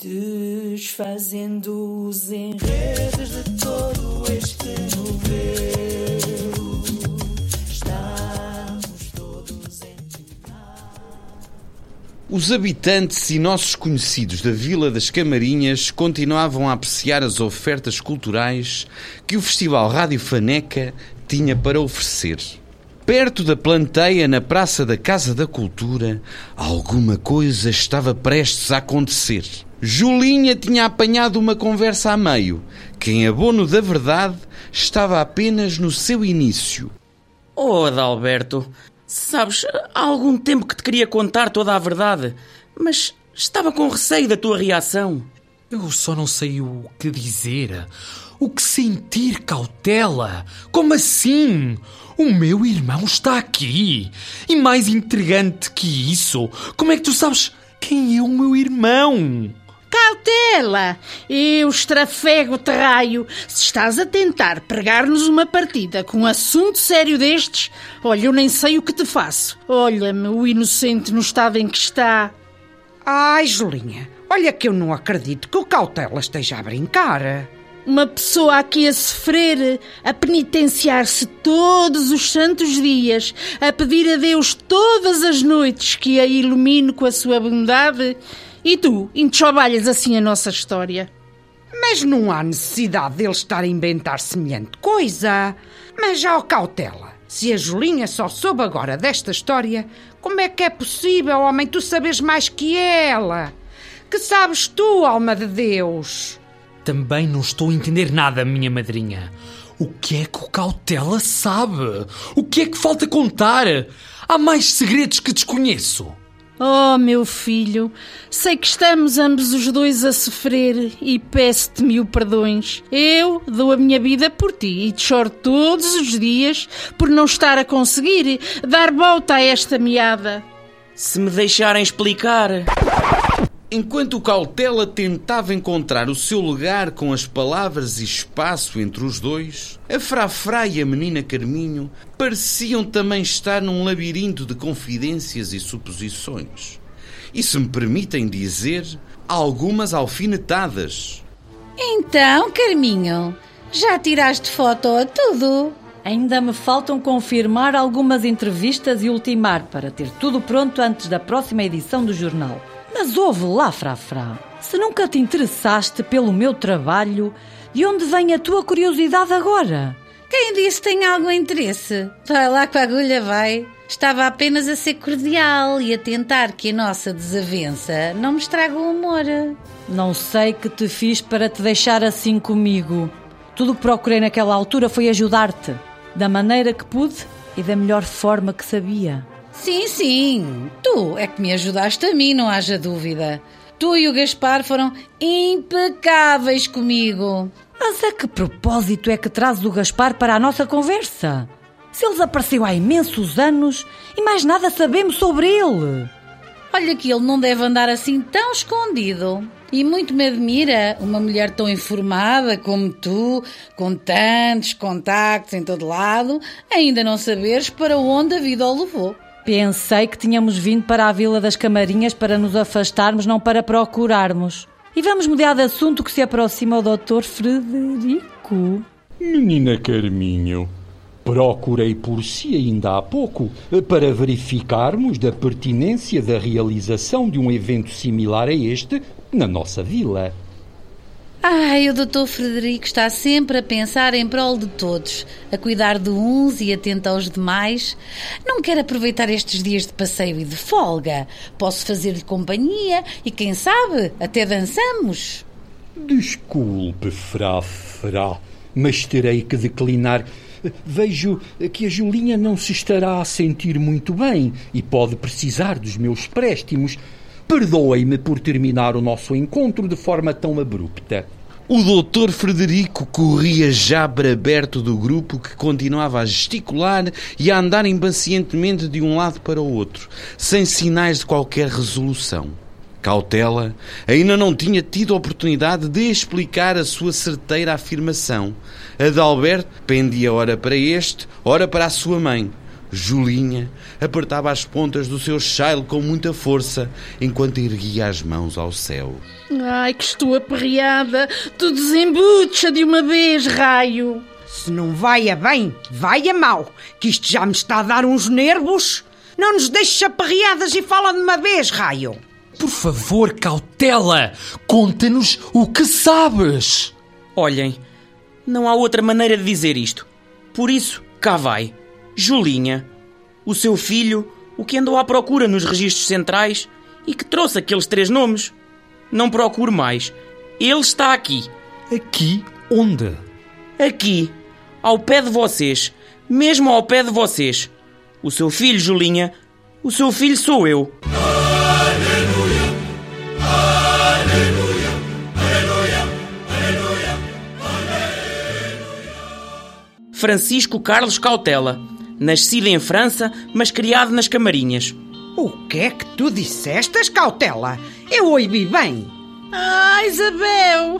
Desfazendo os enredos de todo este novelo, estamos todos empenhados. Os habitantes e nossos conhecidos da Vila das Camarinhas continuavam a apreciar as ofertas culturais que o Festival Rádio Faneca tinha para oferecer. Perto da planteia, na Praça da Casa da Cultura, alguma coisa estava prestes a acontecer. Julinha tinha apanhado uma conversa a meio, que, em abono da verdade, estava apenas no seu início. Oh, Adalberto, sabes, há algum tempo que te queria contar toda a verdade, mas estava com receio da tua reação. Eu só não sei o que dizer, o que sentir, Cautela. Como assim? O meu irmão está aqui. E mais intrigante que isso, como é que tu sabes quem é o meu irmão? Cautela! Eu estrafego-te raio. Se estás a tentar pregar-nos uma partida com um assunto sério destes, olha, eu nem sei o que te faço. Olha-me, o inocente no estado em que está. Ai, Julinha, olha que eu não acredito que o Cautela esteja a brincar. Uma pessoa aqui a sofrer, a penitenciar-se todos os santos dias, a pedir a Deus todas as noites que a ilumine com a sua bondade, e tu enxovalhas assim a nossa história. Mas não há necessidade dele estar a inventar semelhante coisa. Mas já, Cautela, se a Julinha só soube agora desta história, como é que é possível, homem, tu sabes mais que ela? Que sabes tu, alma de Deus? Também não estou a entender nada, minha madrinha. O que é que o Cautela sabe? O que é que falta contar? Há mais segredos que desconheço. Oh, meu filho, sei que estamos ambos os dois a sofrer e peço-te mil perdões. Eu dou a minha vida por ti e te choro todos os dias por não estar a conseguir dar volta a esta meada. Se me deixarem explicar... Enquanto o Cautela tentava encontrar o seu lugar com as palavras e espaço entre os dois, a Frafra e a menina Carminho pareciam também estar num labirinto de confidências e suposições. E, se me permitem dizer, algumas alfinetadas. Então, Carminho, já tiraste foto a tudo? Ainda me faltam confirmar algumas entrevistas e ultimar para ter tudo pronto antes da próxima edição do jornal. Mas ouve lá, Frafra, se nunca te interessaste pelo meu trabalho, de onde vem a tua curiosidade agora? Quem disse que tem algum interesse? Vai lá com a agulha, vai. Estava apenas a ser cordial e a tentar que a nossa desavença não me estrague o humor. Não sei que te fiz para te deixar assim comigo. Tudo o que procurei naquela altura foi ajudar-te, da maneira que pude e da melhor forma que sabia. Sim, tu é que me ajudaste a mim, não haja dúvida. Tu e o Gaspar foram impecáveis comigo. Mas a que propósito é que trazes o Gaspar para a nossa conversa? Se ele desapareceu há imensos anos e mais nada sabemos sobre ele. Olha que ele não deve andar assim tão escondido. E muito me admira uma mulher tão informada como tu, com tantos contactos em todo lado, ainda não saberes para onde a vida o levou. Pensei que tínhamos vindo para a Vila das Camarinhas para nos afastarmos, não para procurarmos. E vamos mudar de assunto que se aproxima o Dr. Frederico. Menina Carminho, procurei por si ainda há pouco para verificarmos da pertinência da realização de um evento similar a este na nossa vila. Ai, o Dr. Frederico está sempre a pensar em prol de todos, a cuidar de uns e atento aos demais. Não quer aproveitar estes dias de passeio e de folga. Posso fazer-lhe companhia e, quem sabe, até dançamos. Desculpe, Frafra, mas terei que declinar. Vejo que a Julinha não se estará a sentir muito bem e pode precisar dos meus préstimos. Perdoe-me por terminar o nosso encontro de forma tão abrupta. O Dr. Frederico corria já para perto do grupo que continuava a gesticular e a andar impacientemente de um lado para o outro, sem sinais de qualquer resolução. Cautela ainda não tinha tido a oportunidade de explicar a sua certeira afirmação. Adalberto pendia ora para este, ora para a sua mãe. Julinha apertava as pontas do seu chale com muita força, enquanto erguia as mãos ao céu. Ai, que estou aperreada. Tu desembucha de uma vez, raio. Se não vai a bem, vai a mal, que isto já me está a dar uns nervos. Não nos deixes aperreadas e fala de uma vez, raio. Por favor, cautela! Conta-nos o que sabes! Olhem, não há outra maneira de dizer isto. Por isso, cá vai. Julinha, o seu filho, o que andou à procura nos registros centrais e que trouxe aqueles 3 nomes. Não procure mais. Ele está aqui. Aqui onde? Aqui, ao pé de vocês. Mesmo ao pé de vocês. O seu filho, Julinha, o seu filho sou eu. Francisco Carlos Cautela, nascido em França, mas criado nas Camarinhas. O que é que tu dissestes, Cautela? Eu ouvi bem. Ah, Isabel,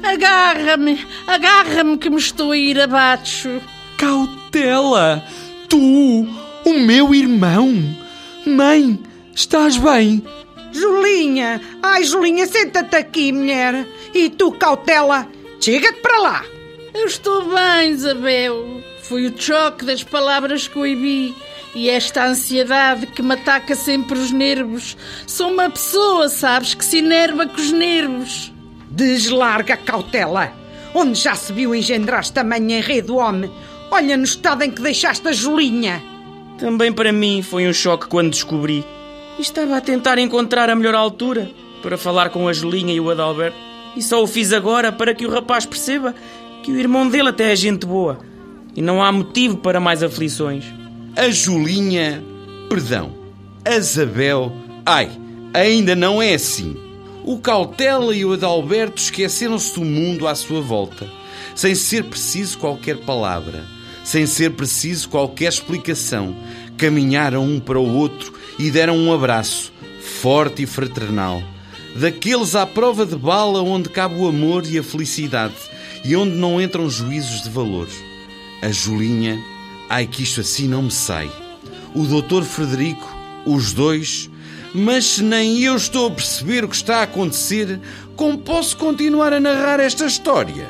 agarra-me que me estou a ir abaixo. Cautela! Tu, o meu irmão! Mãe, estás bem? Julinha! Ai, Julinha, senta-te aqui, mulher. E tu, Cautela, chega-te para lá. Eu estou bem, Isabel. Foi o choque das palavras que ouvi e esta ansiedade que me ataca sempre os nervos. Sou uma pessoa, sabes, que se enerva com os nervos. Deslarga, Cautela. Onde já se viu engendrar tamanho enredo, homem? Olha no estado em que deixaste a Julinha. Também para mim foi um choque quando descobri. E estava a tentar encontrar a melhor altura para falar com a Julinha e o Adalberto. E só o fiz agora para que o rapaz perceba que o irmão dele até é gente boa e não há motivo para mais aflições. A Julinha... Perdão. A Isabel... Ai, ainda não é assim. O Cautela e o Adalberto esqueceram-se do mundo à sua volta, sem ser preciso qualquer palavra, sem ser preciso qualquer explicação. Caminharam um para o outro e deram um abraço, forte e fraternal, daqueles à prova de bala onde cabe o amor e a felicidade, e onde não entram juízos de valor. A Julinha... Ai, que isto assim não me sai. O Dr. Frederico, os dois... Mas se nem eu estou a perceber o que está a acontecer, como posso continuar a narrar esta história?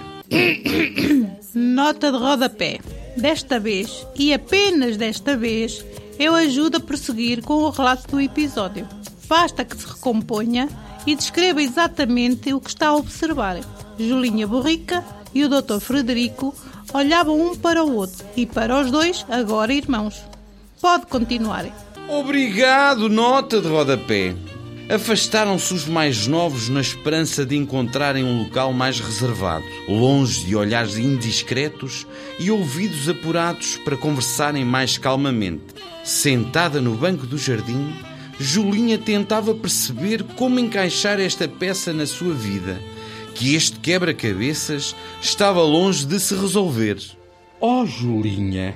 Nota de rodapé. Desta vez, e apenas desta vez, eu ajudo a prosseguir com o relato do episódio. Basta que se recomponha e descreva exatamente o que está a observar. Julinha Borrica e o Dr. Frederico olhavam um para o outro e para os dois, agora irmãos. Pode continuar. Obrigado, nota de rodapé. Afastaram-se os mais novos na esperança de encontrarem um local mais reservado, longe de olhares indiscretos e ouvidos apurados para conversarem mais calmamente. Sentada no banco do jardim, Julinha tentava perceber como encaixar esta peça na sua vida, que este quebra-cabeças estava longe de se resolver. Oh, Julinha,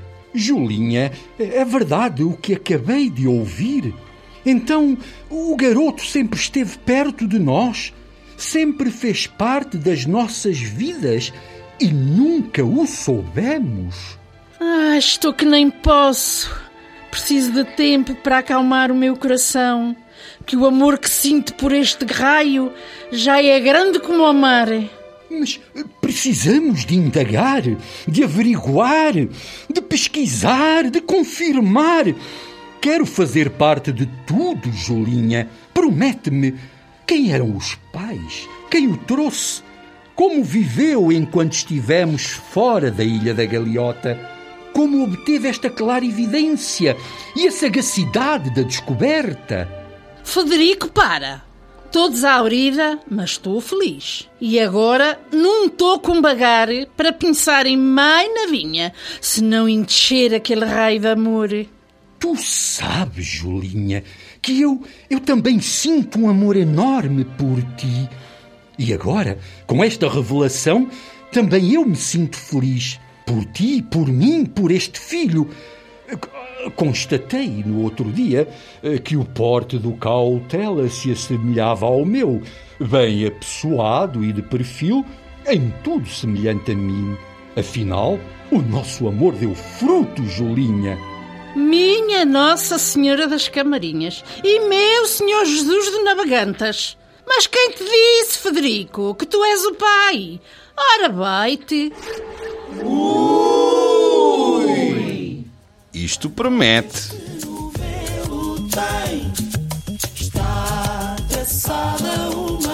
é verdade o que acabei de ouvir? Então, o garoto sempre esteve perto de nós, sempre fez parte das nossas vidas e nunca o soubemos? Ah, estou que nem posso. Preciso de tempo para acalmar o meu coração, que o amor que sinto por este raio já é grande como o mar. Mas precisamos de indagar, de averiguar, de pesquisar, de confirmar. Quero fazer parte de tudo, Julinha. Promete-me. Quem eram os pais? Quem o trouxe? Como viveu enquanto estivemos fora da Ilha da Galeota? Como obteve esta clara evidência e a sagacidade da descoberta? Frederico, para! Estou desaurida, mas estou feliz. E agora não estou com bagar para pensar em mais na vinha, se não encher aquele raio de amor. Tu sabes, Julinha, que eu também sinto um amor enorme por ti. E agora, com esta revelação, também eu me sinto feliz. Por ti, por mim, por este filho. Constatei no outro dia que o porte do Cautela se assemelhava ao meu, bem apessoado e de perfil, em tudo semelhante a mim. Afinal, o nosso amor deu fruto, Julinha. Minha Nossa Senhora das Camarinhas e meu Senhor Jesus de Navegantas. Mas quem te disse, Federico, que tu és o pai? Ora, vai-te. Ui! Isto promete. Está traçada uma